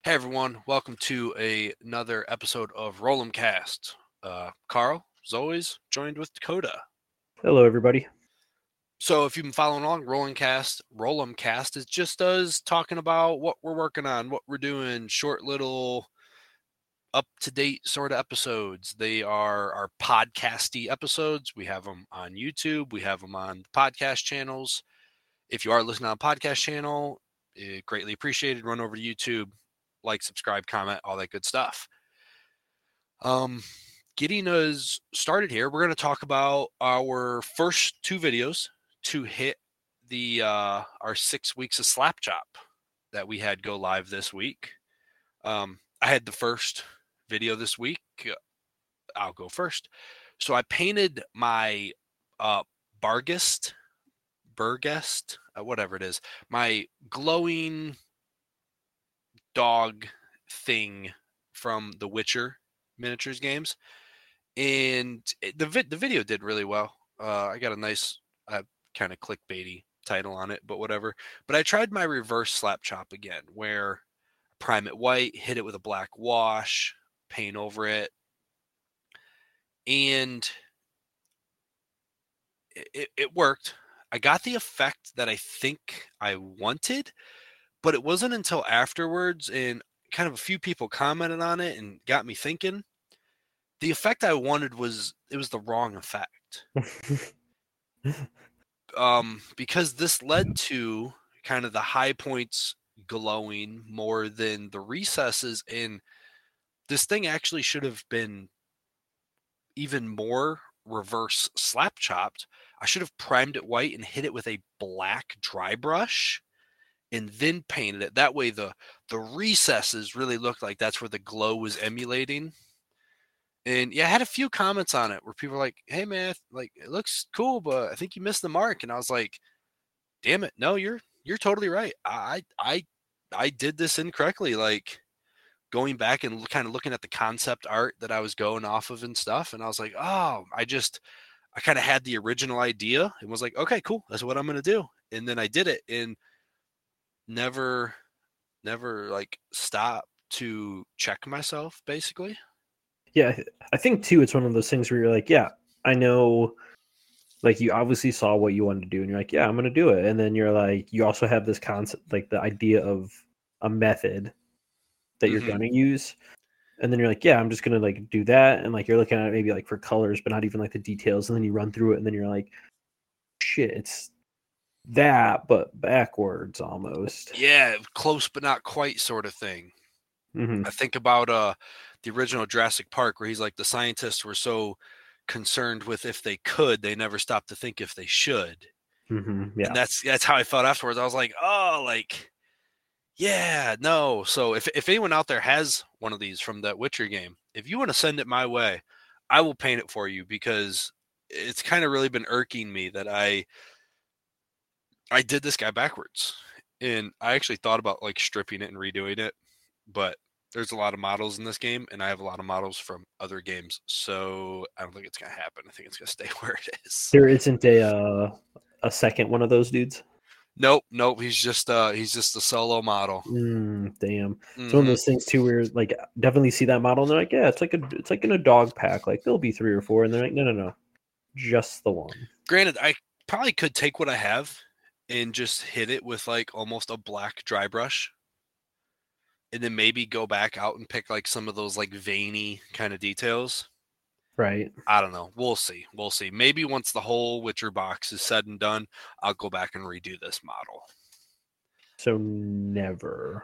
Hey everyone, welcome to another episode of Roll'em Cast. Carl, as always, joined with Dakota. Hello, everybody. So if you've been following along, Roll'em Cast is just us talking about what we're working on, what we're doing, short little up-to-date sort of episodes. They are our podcasty episodes. We have them on YouTube. We have them on the podcast channels. If you are listening on a podcast channel, greatly appreciated. Run over to YouTube, like, subscribe, comment, all that good stuff. Getting us started here, we're going to talk about our first two videos to hit the our 6 weeks of Slap Chop that we had go live this week. I had the first video this week. I'll go first. So I painted my Burgest, whatever it is, my glowing dog thing from the Witcher miniatures games, and the video did really well. I got a nice kind of clickbaity title on it, but whatever. But I tried my reverse slap chop again, where prime it white, hit it with a black wash, paint over it, and it worked. I got the effect that I think I wanted, but it wasn't until afterwards, and kind of a few people commented on it and got me thinking. The effect I wanted was the wrong effect. Because this led to kind of the high points glowing more than the recesses, and this thing actually should have been even more reverse slap chopped. I should have primed it white and hit it with a black dry brush and then painted it. That way the recesses really looked like that's where the glow was emulating. And yeah, I had a few comments on it where people were like, "Hey man, like it looks cool, but I think you missed the mark." And I was like, "Damn it, no, you're totally right. I did this incorrectly." Like going back and kind of looking at the concept art that I was going off of and stuff, and I was like, "Oh, I kind of had the original idea and was like, okay, cool, that's what I'm gonna do." And then I did it and never like stop to check myself, basically. Yeah, I think too, it's one of those things where you're like, yeah, I know, like you obviously saw what you wanted to do, and you're like, yeah, I'm going to do it. And then you're like, you also have this concept, like the idea of a method that you're Mm-hmm. going to use. And then you're like, yeah, I'm just going to like do that. And like you're looking at it maybe like for colors, but not even like the details. And then you run through it, and then you're like, shit, it's that, but backwards almost. Yeah, close but not quite sort of thing. Mm-hmm. I think about the original Jurassic Park, where he's like, the scientists were so concerned with if they could, they never stopped to think if they should. Mm-hmm. And Yeah. that's how I felt afterwards. I was like, oh, like, yeah, no. So if anyone out there has one of these from that Witcher game, if you want to send it my way, I will paint it for you, because it's kind of really been irking me that I did this guy backwards. And I actually thought about like stripping it and redoing it, but there's a lot of models in this game, and I have a lot of models from other games, so I don't think it's gonna happen. I think it's gonna stay where it is. There isn't a second one of those dudes. Nope. He's just a solo model. Damn. It's one of Hmm. those things too where like definitely see that model and they're like, yeah, it's like in a dog pack. Like there'll be 3 or 4, and they're like, no. Just the one. Granted, I probably could take what I have and just hit it with like almost a black dry brush, and then maybe go back out and pick like some of those like veiny kind of details. Right. I don't know. We'll see. We'll see. Maybe once the whole Witcher box is said and done, I'll go back and redo this model. So never.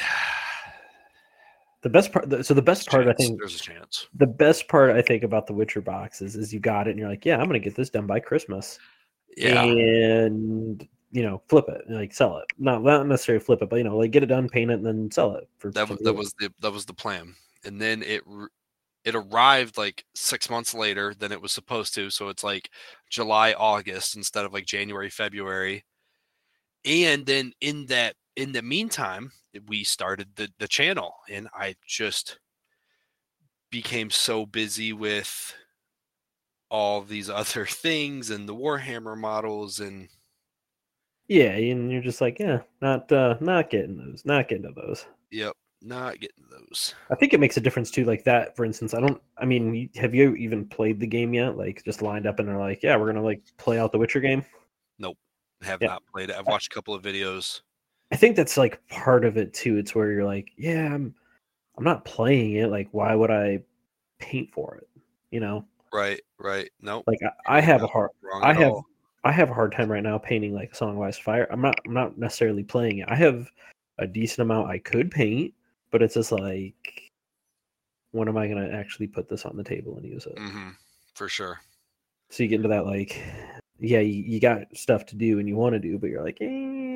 The best part so the best part I think There's a chance. the best part I think about the Witcher boxes is you got it and you're like, yeah, I'm gonna get this done by Christmas. Yeah. And flip it and like sell it. Not necessarily flip it, but like get it done, paint it, and then sell it for That somebody that else. was the plan. And then it arrived like 6 months later than it was supposed to. So it's like July, August instead of like January, February. And then in the meantime, we started the channel, and I just became so busy with all these other things and the Warhammer models, and Yeah, and you're just like, yeah, not getting those, not getting to those. yep. Not getting those. I think it makes a difference too. Like that, for instance, have you even played the game yet? Like just lined up and are like, yeah, we're gonna like play out the Witcher game. Nope. Have Yeah. not played it. I've watched a couple of videos. I think that's like part of it too. It's where you're like, yeah, I'm not playing it. Like, why would I paint for it? You know, Right. Nope. like I You're have a not hard, wrong I at have, all. I have a hard time right now painting like Song of Ice and Fire. I'm not necessarily playing it. I have a decent amount I could paint, but it's just like, when am I gonna actually put this on the table and use it? Mm-hmm. For sure. So you get into that like, yeah, you got stuff to do and you want to do, but you're like,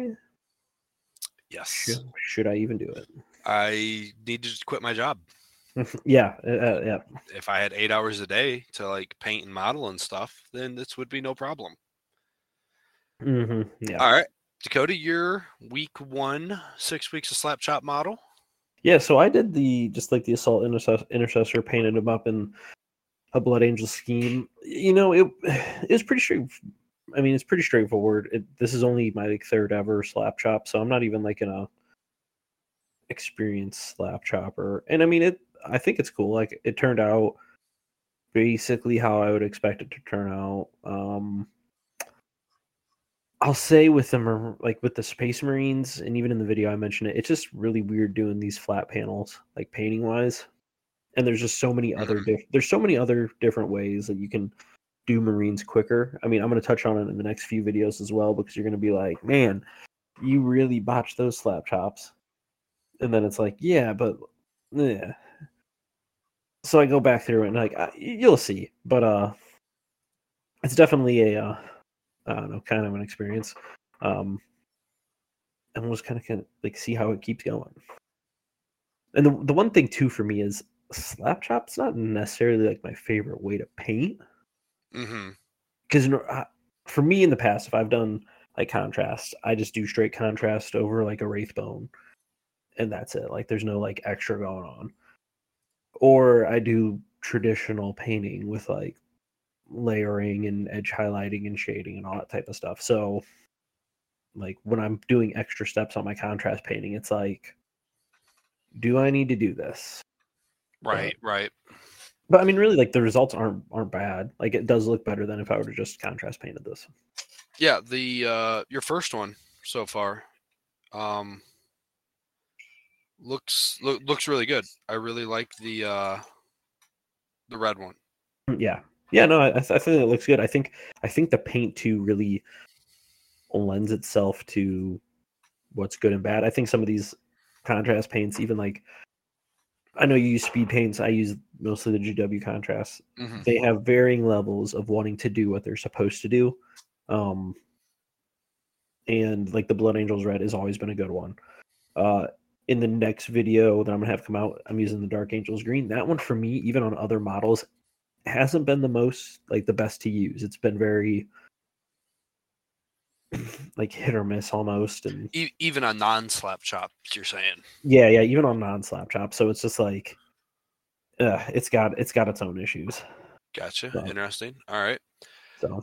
Yes. should I even do it? I need to just quit my job. Yeah. If I had 8 hours a day to like paint and model and stuff, then this would be no problem. Yeah. All right. Dakota, your week 1, 6 weeks of slap chop model. Yeah, so I did the assault intercessor, painted him up in a Blood Angel scheme. You know, it was pretty straight. I mean, it's pretty straightforward. This is only my like third ever slap chop, so I'm not even like an experienced slap chopper. And I mean, I think it's cool. Like it turned out basically how I would expect it to turn out. I'll say with with the Space Marines, and even in the video I mentioned it, it's just really weird doing these flat panels, like painting wise. And there's just so many other there's so many other different ways that you can do Marines quicker. I mean, I'm going to touch on it in the next few videos as well, because you're going to be like, man, you really botched those slap chops. And then it's like, yeah, but yeah. So I go back through it and like you'll see, but it's definitely a I don't know, kind of an experience. And we'll just kind of like see how it keeps going. And the one thing too for me is slap chop's not necessarily like my favorite way to paint. Because for me in the past, if I've done like contrast, I just do straight contrast over like a Wraithbone, and that's it. Like there's no like extra going on. Or I do traditional painting with like layering and edge highlighting and shading and all that type of stuff. So like when I'm doing extra steps on my contrast painting, it's like, do I need to do this? Right. But I mean, really, like the results aren't bad. Like it does look better than if I were to just contrast painted this. Yeah, the your first one so far looks really good. I really like the red one. Yeah, no, I think it looks good. I think the paint too really lends itself to what's good and bad. I think some of these contrast paints, even like I know you use speed paints, I use mostly the GW contrasts. They have varying levels of wanting to do what they're supposed to do. And like the Blood Angels red has always been a good one. In the next video that I'm gonna have come out, I'm using the Dark Angels green. That one for me, even on other models, hasn't been the best to use. It's been very like hit or miss almost, and even on non-slap chops, you're saying? Yeah, even on non-slap chop. So it's just like, it's got its own issues. Gotcha. So. Interesting. All right. So,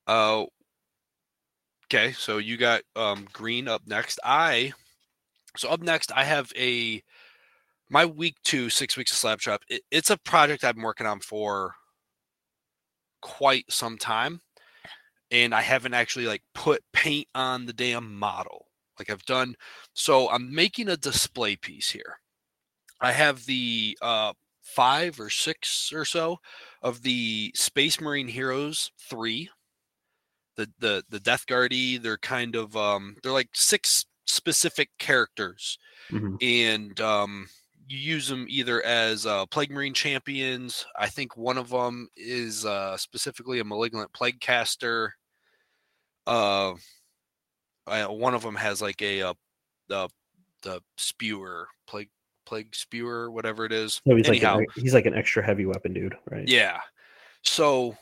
okay. So you got green up next. Up next, I have my week 2, 6 weeks of slap chop. It's a project I've been working on for quite some time, and I haven't actually like put paint on the damn model like I've done. So I'm making a display piece here. I have the 5 or 6 or so of the Space Marine Heroes 3, the Death Guardie. They're kind of they're like 6 specific characters, and you use them either as Plague Marine champions. I think one of them is specifically a Malignant Plague caster. One of them has like the spewer, plague spewer, whatever it is. So he's like an extra heavy weapon dude, right? Yeah. So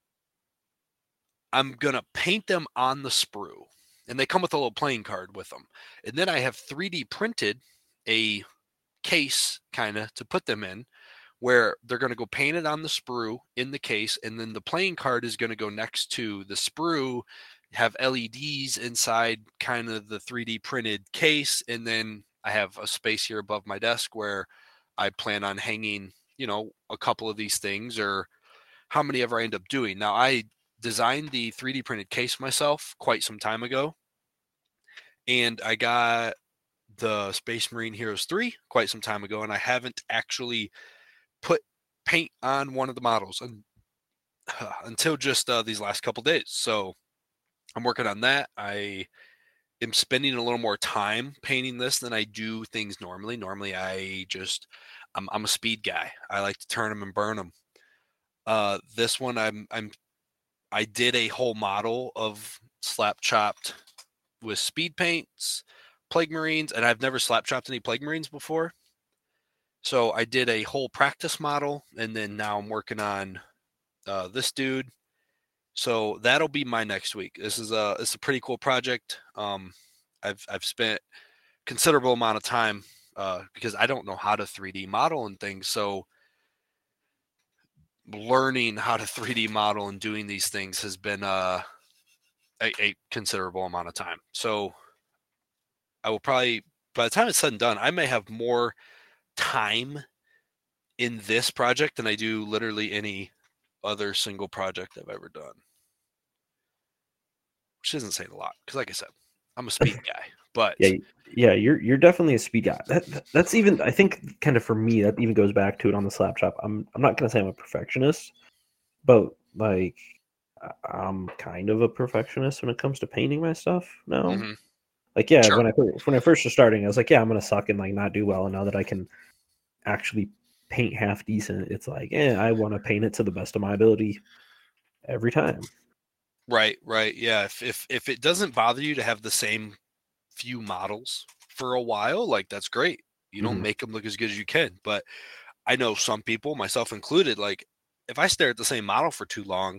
I'm gonna paint them on the sprue, and they come with a little playing card with them. And then I have 3D printed a case kind of to put them in, where they're going to go painted on the sprue in the case, and then the playing card is going to go next to the sprue, have LEDs inside kind of the 3D printed case, and then I have a space here above my desk where I plan on hanging, a couple of these things, or how many ever I end up doing. Now, I designed the 3D printed case myself quite some time ago, and I got the Space Marine Heroes 3 quite some time ago, and I haven't actually put paint on one of the models until just these last couple days. So I'm working on that. I am spending a little more time painting this than I do things normally. Normally, I'm a speed guy. I like to turn them and burn them. This one, I did a whole model of slap chopped with speed paints, Plague Marines, and I've never slap chopped any Plague Marines before. So I did a whole practice model, and then now I'm working on this dude. So that'll be my next week. It's a pretty cool project. I've spent considerable amount of time because I don't know how to 3D model and things. So learning how to 3D model and doing these things has been a considerable amount of time. So I will probably, by the time it's said and done, I may have more time in this project than I do literally any other single project I've ever done. Which isn't saying a lot, because like I said, I'm a speed guy. But yeah, you're definitely a speed guy. That's even, I think, kind of for me, that even goes back to it on the slap chop. I'm not gonna say I'm a perfectionist, but like I'm kind of a perfectionist when it comes to painting my stuff now. Mm-hmm. Like, yeah, Sure. when I first was starting, I was like, yeah, I'm gonna suck and like not do well. And now that I can actually paint half decent, it's like, I want to paint it to the best of my ability every time. Right. Yeah. If it doesn't bother you to have the same few models for a while, like that's great. You don't make them look as good as you can. But I know some people, myself included, like if I stare at the same model for too long,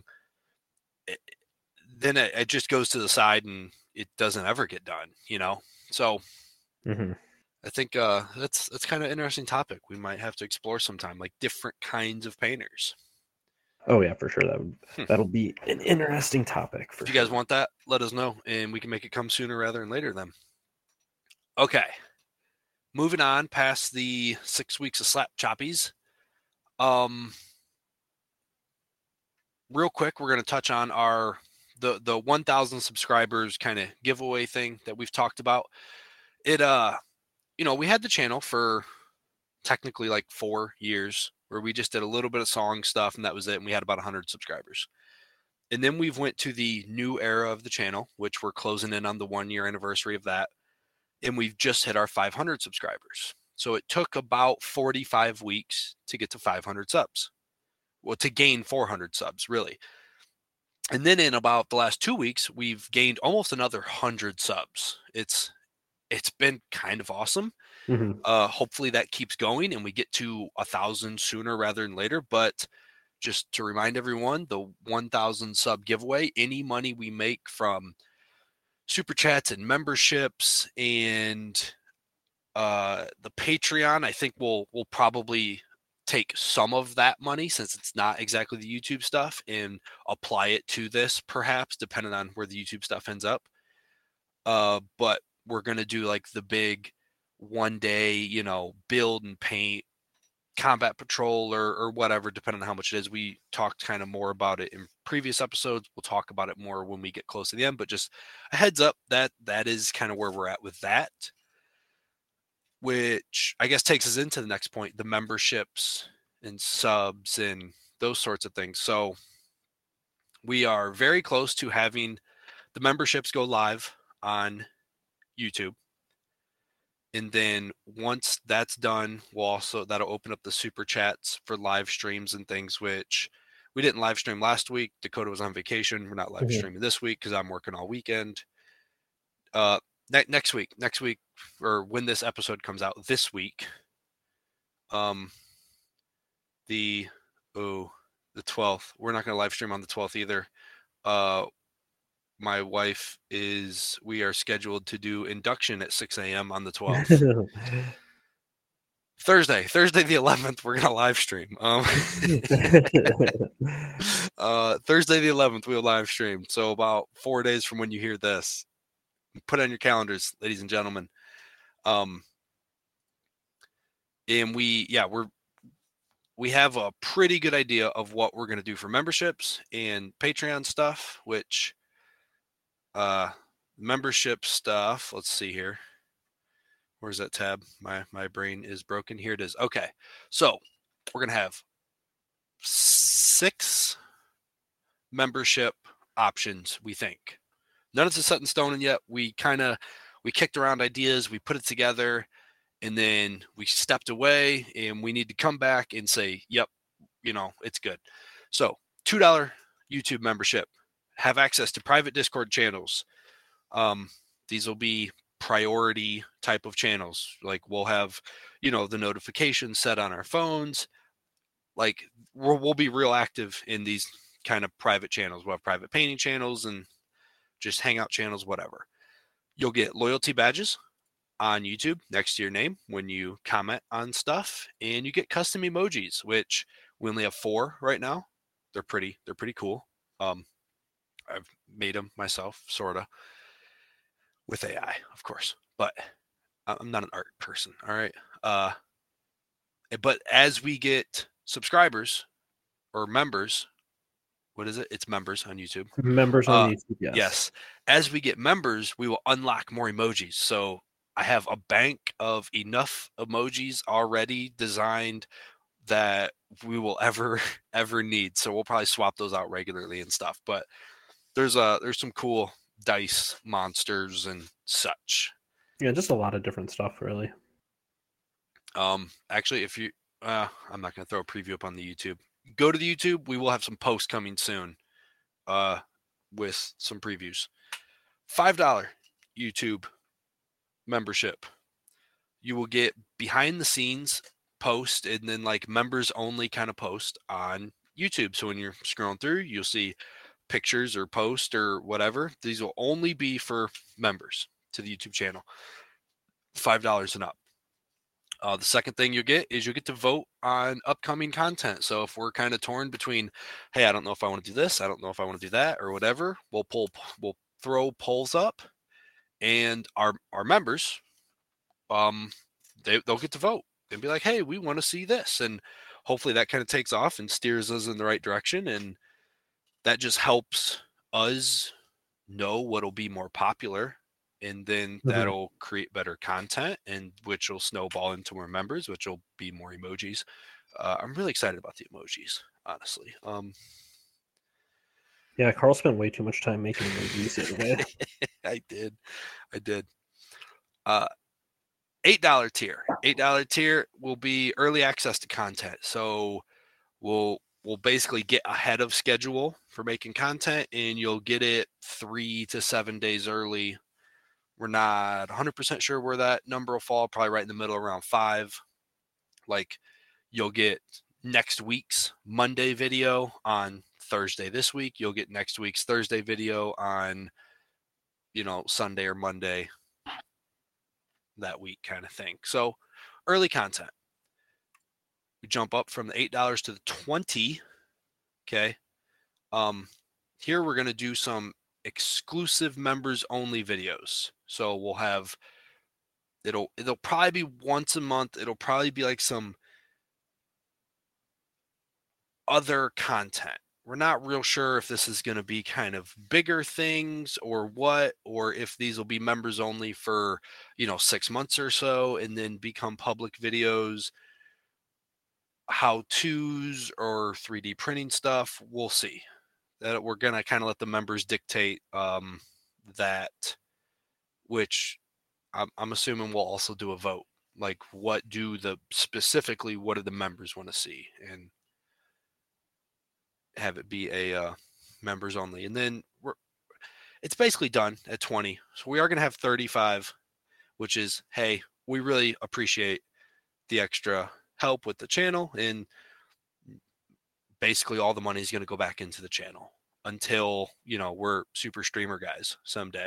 then it just goes to the side and it doesn't ever get done, So I think that's kind of an interesting topic. We might have to explore sometime, like different kinds of painters. Oh yeah, for sure. That'll be an interesting topic. If you guys want that, let us know, and we can make it come sooner rather than later. Then, okay. Moving on past the 6 weeks of slap choppies. Real quick, we're going to touch on the 1,000 subscribers kind of giveaway thing that we've talked about. It we had the channel for technically like 4 years where we just did a little bit of song stuff and that was it, and we had about 100 subscribers. And then we've went to the new era of the channel, which we're closing in on the 1-year anniversary of that, and we've just hit our 500 subscribers. So it took about 45 weeks to get to 500 subs. Well, to gain 400 subs, really. And then in about the last 2 weeks, we've gained almost another 100 subs. It's been kind of awesome. Hopefully that keeps going and we get to 1,000 sooner rather than later. But just to remind everyone, the 1,000 sub giveaway, any money we make from super chats and memberships and the Patreon, I think we'll probably take some of that money, since it's not exactly the YouTube stuff, and apply it to this, perhaps, depending on where the YouTube stuff ends up. But we're going to do like the big one day, build and paint combat patrol or whatever, depending on how much it is. We talked kind of more about it in previous episodes. We'll talk about it more when we get close to the end, but just a heads up that is kind of where we're at with that, which I guess takes us into the next point, the memberships and subs and those sorts of things. So we are very close to having the memberships go live on YouTube. And then once that's done, that'll open up the super chats for live streams and things, which we didn't live stream last week. Dakota was on vacation. We're not live streaming this week because I'm working all weekend. Next week, or when this episode comes out this week, the 12th, we're not going to live stream on the 12th either. My wife we are scheduled to do induction at 6 a.m. on the 12th. Thursday the 11th, we're going to live stream. Thursday the 11th, we'll live stream. So about 4 days from when you hear this, put on your calendars, ladies and gentlemen. And we have a pretty good idea of what we're going to do for memberships and Patreon stuff, which membership stuff, let's see here. Where's that tab? My brain is broken. Here it is. Okay. So we're going to have 6 membership options, we think. None of it's set in stone yet. We kicked around ideas, we put it together, and then we stepped away, and we need to come back and say, yep, it's good. So $2 YouTube membership, have access to private Discord channels. These will be priority type of channels. Like we'll have, the notifications set on our phones. Like we'll be real active in these kind of private channels. We'll have private painting channels and just hangout channels, whatever. You'll get loyalty badges on YouTube next to your name when you comment on stuff, and you get custom emojis, which we only have 4 right now. They're pretty cool. I've made them myself, sorta, with AI, of course, but I'm not an art person. All right. But as we get subscribers or members, what is it? It's members on YouTube. Members on YouTube, yes. Yes. As we get members, we will unlock more emojis. So I have a bank of enough emojis already designed that we will ever need. So we'll probably swap those out regularly and stuff. But there's some cool dice monsters and such. Yeah, just a lot of different stuff, really. Actually, if you, I'm not going to throw a preview up on the YouTube. Go to the YouTube. We will have some posts coming soon, with some previews. $5 YouTube membership. You will get behind the scenes post and then like members only kind of post on YouTube. So when you're scrolling through, you'll see pictures or posts or whatever. These will only be for members to the YouTube channel. $5 and up. The second thing you'll get is you'll get to vote on upcoming content. So if we're kind of torn between, hey, I don't know if I want to do this, I don't know if I want to do that, or whatever, we'll throw polls up, and our members, they'll get to vote and be like, hey, we want to see this, and hopefully that kind of takes off and steers us in the right direction, and that just helps us know what'll be more popular. And then that'll create better content, and which will snowball into more members, which will be more emojis. I'm really excited about the emojis, honestly. Yeah, Carl spent way too much time making emojis the other day. I did. $8 tier. $8 tier will be early access to content. So we'll basically get ahead of schedule for making content, and you'll get it 3 to 7 days early. We're not 100% sure where that number will fall, probably right in the middle, around 5. Like you'll get next week's Monday video on Thursday this week. You'll get next week's Thursday video on, Sunday or Monday that week, kind of thing. So early content. We jump up from the $8 to the $20. Okay. Here we're going to do some exclusive members only videos. So we'll have, it'll probably be once a month. It'll probably be like some other content. We're not real sure if this is going to be kind of bigger things or what, or if these will be members only for, 6 months or so and then become public videos, how-tos or 3D printing stuff. We'll see. That we're going to kind of let the members dictate that, which I'm assuming we'll also do a vote. Like what do the members want to see, and have it be a members only. And then it's basically done at 20. So we are going to have 35, which is, hey, we really appreciate the extra help with the channel, and basically all the money is going to go back into the channel until, we're super streamer guys someday.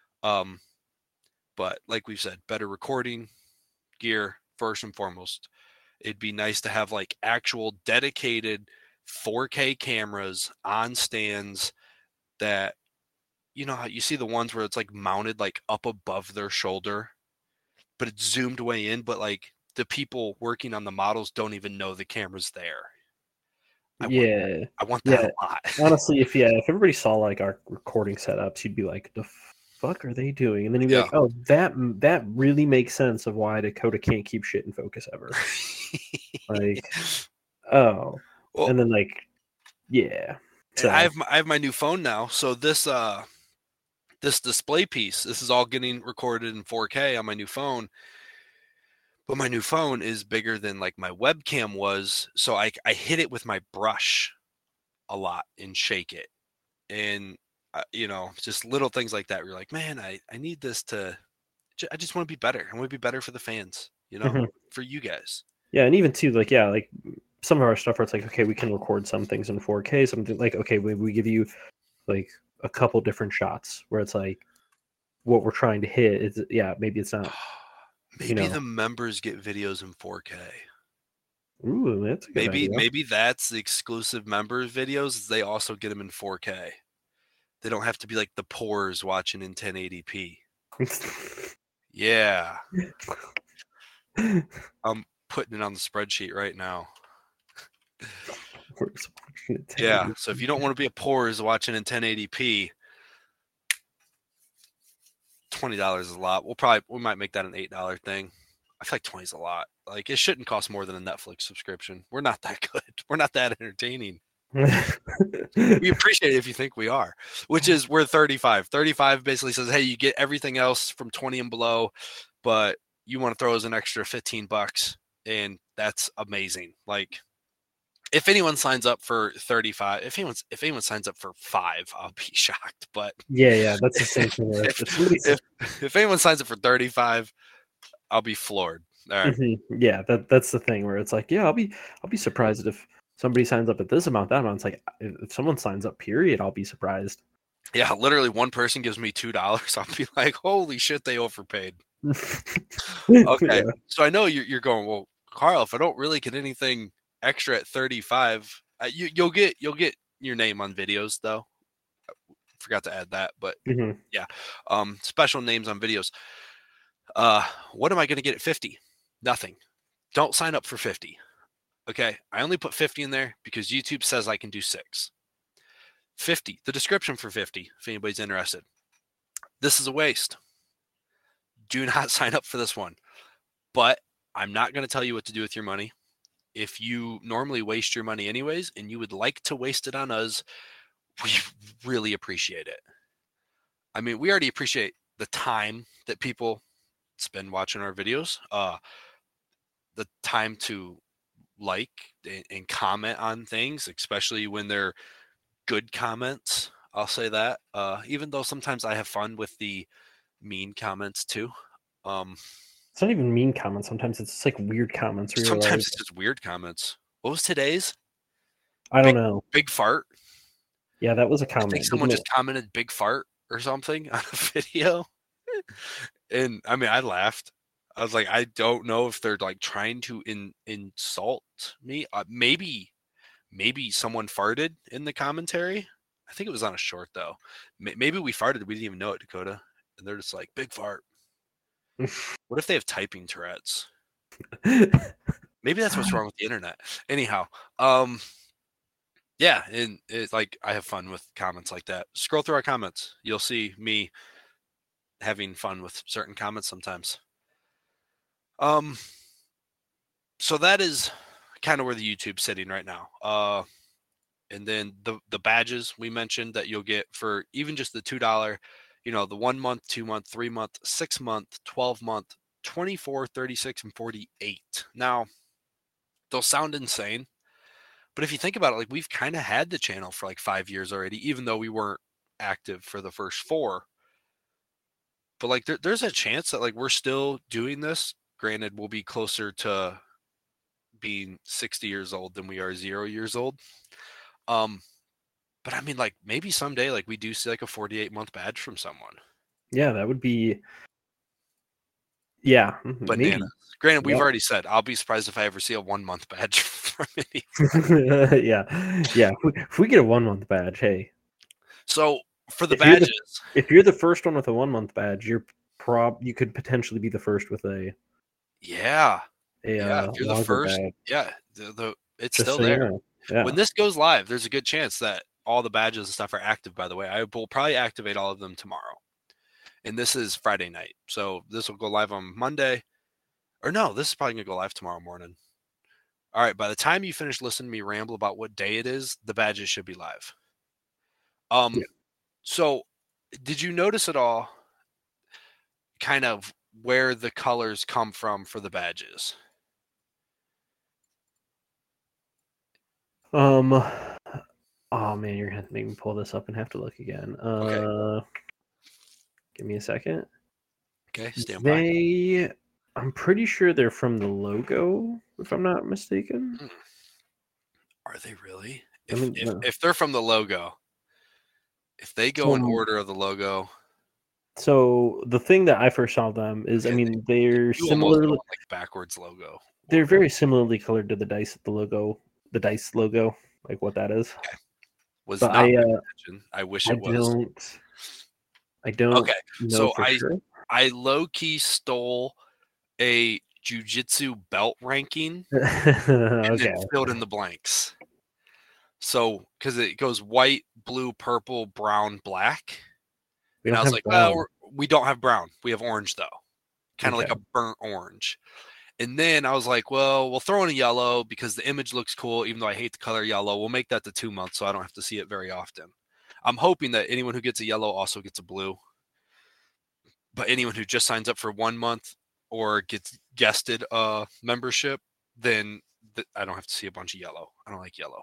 But like we've said, better recording gear first and foremost. It'd be nice to have like actual dedicated 4K cameras on stands that, how you see the ones where it's like mounted like up above their shoulder, but it's zoomed way in, but like the people working on the models don't even know the camera's there. I want that a lot. Honestly, if everybody saw like our recording setups, you'd be like, the fuck are they doing? And then you'd be like, oh, that really makes sense of why Dakota can't keep shit in focus ever. Like, oh, well, and then like, yeah. So I have my new phone now, so this display piece, this is all getting recorded in 4K on my new phone. But my new phone is bigger than like my webcam was, so I hit it with my brush a lot and shake it, and just little things like that. We're like, man, I need this I just want to be better. I want to be better for the fans, for you guys. Yeah, and even too, like, like some of our stuff where it's like, okay, we can record some things in 4K, something like, okay, we give you like a couple different shots where it's like what we're trying to hit is, maybe it's not. Maybe the members get videos in 4K. Ooh, that's a good idea. Maybe that's the exclusive members videos. They also get them in 4K. They don't have to be like the poors watching in 1080p. Yeah. I'm putting it on the spreadsheet right now. Yeah. So if you don't want to be a poors watching in 1080p, $20 is a lot. We might make that an $8 thing. I feel like 20 is a lot. Like, it shouldn't cost more than a Netflix subscription. We're not that good. We're not that entertaining. We appreciate it if you think we are, which is we're 35. 35 basically says, hey, you get everything else from 20 and below, but you want to throw us an extra $15, and that's amazing. Like, if anyone signs up for 35, if anyone signs up for 5, I'll be shocked. But yeah, that's the same thing. If anyone signs up for 35, I'll be floored. All right. Mm-hmm. Yeah, that's the thing where it's like, yeah, I'll be surprised if somebody signs up at this amount, that amount. It's like, if someone signs up, period, I'll be surprised. Yeah, literally one person gives me $2. I'll be like, holy shit, they overpaid. Okay, yeah. So I know you're going, well, Carl, if I don't really get anything extra at 35, you'll get your name on videos though. I forgot to add that, but yeah, special names on videos. What am I going to get at 50? Nothing. Don't sign up for 50. Okay, I only put 50 in there because YouTube says I can do 6. 50, the description for 50, if anybody's interested. This is a waste. Do not sign up for this one. But I'm not going to tell you what to do with your money. If you normally waste your money anyways, and you would like to waste it on us, we really appreciate it. I mean, we already appreciate the time that people spend watching our videos, the time to like and comment on things, especially when they're good comments. I'll say that, even though sometimes I have fun with the mean comments too. It's not even mean comments. Sometimes it's just like weird comments. Sometimes it's just weird comments. What was today's? I don't know. Big fart. Yeah, that was a comment. I think someone just commented big fart or something on a video. And I mean, I laughed. I was like, I don't know if they're like trying to insult me. Maybe someone farted in the commentary. I think it was on a short though. Maybe we farted. We didn't even know it, Dakota. And they're just like, big fart. What if they have typing Tourette's? Maybe that's what's wrong with the internet. Anyhow, yeah, and it's like I have fun with comments like that. Scroll through our comments. You'll see me having fun with certain comments sometimes. So that is kind of where the YouTube's sitting right now. And then the badges we mentioned that you'll get for even just the $2, the 1 month, 2 month, 3 month, 6 month, 12 month, 24, 36, and 48. Now, they'll sound insane, but if you think about it, like, we've kind of had the channel for like 5 years already, even though we weren't active for the first 4. But like, there's a chance that like we're still doing this. Granted, we'll be closer to being 60 years old than we are 0 years old. But I mean, like, maybe someday, like, we do see like a 48-month badge from someone. Yeah, that would be. Yeah, bananas. Maybe. Granted, we've already said I'll be surprised if I ever see a 1 month badge from anyone. Yeah. If we get a 1 month badge, hey. So for the badges, if you're the first one with a 1 month badge, you could potentially be the first with a. Yeah, a if you're the longer first, badge. yeah, it's Just still so you there. know. Yeah. When this goes live, there's a good chance that all the badges and stuff are active, by the way. I will probably activate all of them tomorrow. And this is Friday night. So this will go live on Monday. Or no, this is probably going to go live tomorrow morning. All right, by the time you finish listening to me ramble about what day it is, the badges should be live. Yeah. So did you notice at all kind of where the colors come from for the badges? Oh man, you're gonna have to make me pull this up and have to look again. Okay. Give me a second. Okay, stand by. I'm pretty sure they're from the logo, if I'm not mistaken. Are they really? I mean, If they're from the logo, if they go in order of the logo, so the thing that I first saw them is, I mean, they're you almost similar. go like backwards logo. They're very similarly colored to the dice logo, like what that is. Okay. Was But not paying attention. I wish it was. I don't Okay, know so for sure. I low key stole a jujitsu belt ranking and then filled in the blanks. So because it goes white, blue, purple, brown, black, and I was like, well, we don't have brown. We have orange though, kind of like a burnt orange. And then I was like, well, we'll throw in a yellow because the image looks cool, even though I hate the color yellow. We'll make that the 2 months so I don't have to see it very often. I'm hoping that anyone who gets a yellow also gets a blue. But anyone who just signs up for 1 month or gets guested membership, then I don't have to see a bunch of yellow. I don't like yellow.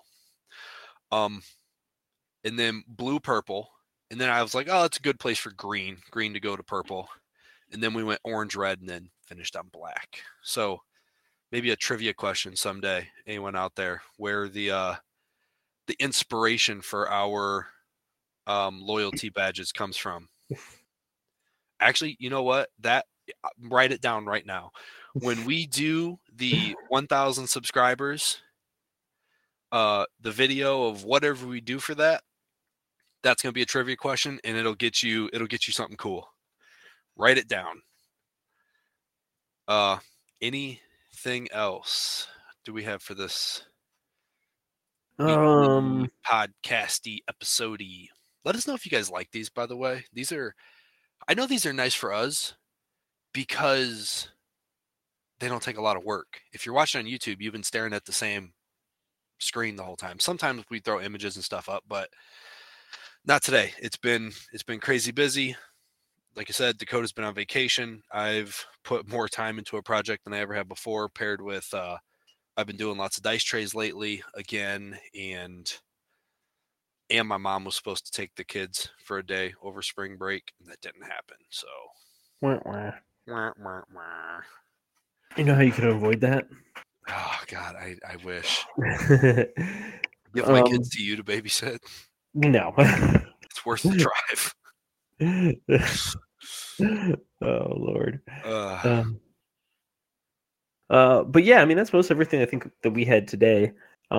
And then blue, purple. And then I was like, oh, that's a good place for green to go to purple. And then we went orange, red, and then finished on black. So maybe a trivia question someday. Anyone out there, where the inspiration for our loyalty badges comes from? Actually, you know what? Write it down right now. When we do the 1,000 subscribers, the video of whatever we do for that, that's going to be a trivia question, and it'll get you something cool. Write it down. Anything else do we have for this podcasty episode? Let us know if you guys like these, by the way. I know these are nice for us because they don't take a lot of work. If you're watching on YouTube, you've been staring at the same screen the whole time. Sometimes we throw images and stuff up, but not today. It's been crazy busy. Like I said, Dakota's been on vacation. I've put more time into a project than I ever have before, paired with I've been doing lots of dice trays lately again, and my mom was supposed to take the kids for a day over spring break, and that didn't happen. So, you know how you can avoid that? Oh God, I wish. Give my kids to you to babysit. No, it's worth the drive. Oh Lord. But yeah, I mean that's most everything I think that we had today.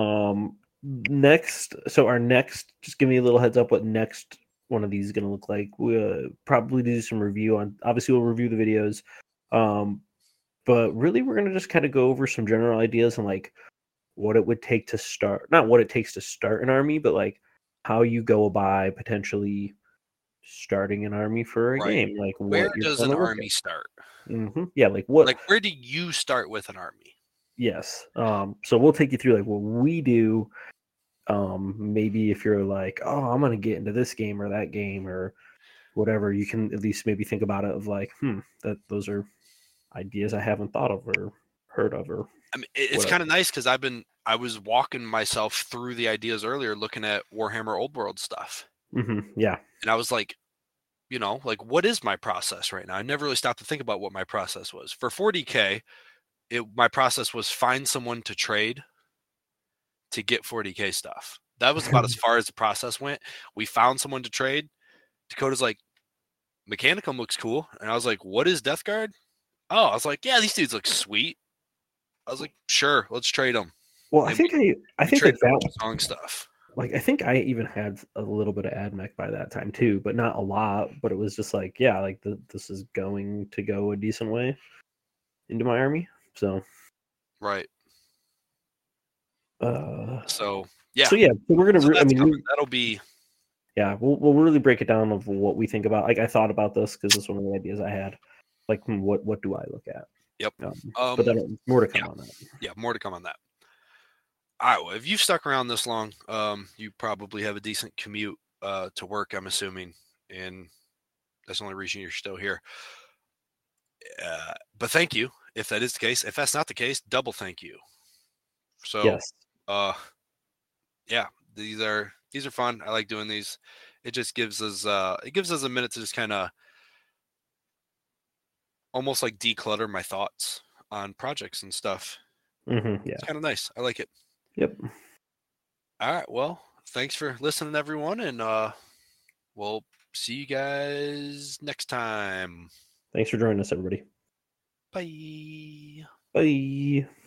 Next, just give me a little heads up what next one of these is going to look like. We'll probably do some review on. Obviously, we'll review the videos. But really, we're going to just kind of go over some general ideas and like what it would take to start. Not what it takes to start an army, but like how you go by potentially starting an army for a game. Like where does an army start? Mm-hmm. Yeah, like what? Like where do you start with an army? Yes. So we'll take you through like what we do. Maybe if you're like, oh, I'm gonna get into this game or that game or whatever, you can at least maybe think about it of like, that those are ideas I haven't thought of or heard of. Or I mean, it's kind of nice because I was walking myself through the ideas earlier, looking at Warhammer Old World stuff. Mm-hmm. Yeah, and I was like, like what is my process right now? I never really stopped to think about what my process was for 40K. My process was find someone to trade to get 40K stuff. That was about as far as the process went. We found someone to trade. Dakota's like, Mechanicum looks cool. And I was like, what is Death Guard? Oh, I was like, yeah, these dudes look sweet. I was like, sure, let's trade them. Well, I think that song stuff. Like, I think I even had a little bit of AdMech by that time too, but not a lot. But it was just like, yeah, like this is going to go a decent way into my army. So Right. Uh, So yeah. so yeah, so we're gonna. So I that's mean, coming. That'll be yeah, we'll really break it down of what we think about. Like I thought about this because this is one of the ideas I had. Like, what do I look at? yep. But then more to come Yeah. on that. Yeah. More to come on that. All right. Well, if you've stuck around this long, you probably have a decent commute to work, I'm assuming, and that's the only reason you're still here. But thank you if that is the case. If that's not the case, double thank you. So, Yes. uh, yeah, these are fun. I like doing these. It just gives us a minute to just kind of almost like declutter my thoughts on projects and stuff. Yeah. It's kind of nice. I like it. Yep. All right. Well, thanks for listening, everyone, and we'll see you guys next time. Thanks for joining us, everybody. Bye. Bye.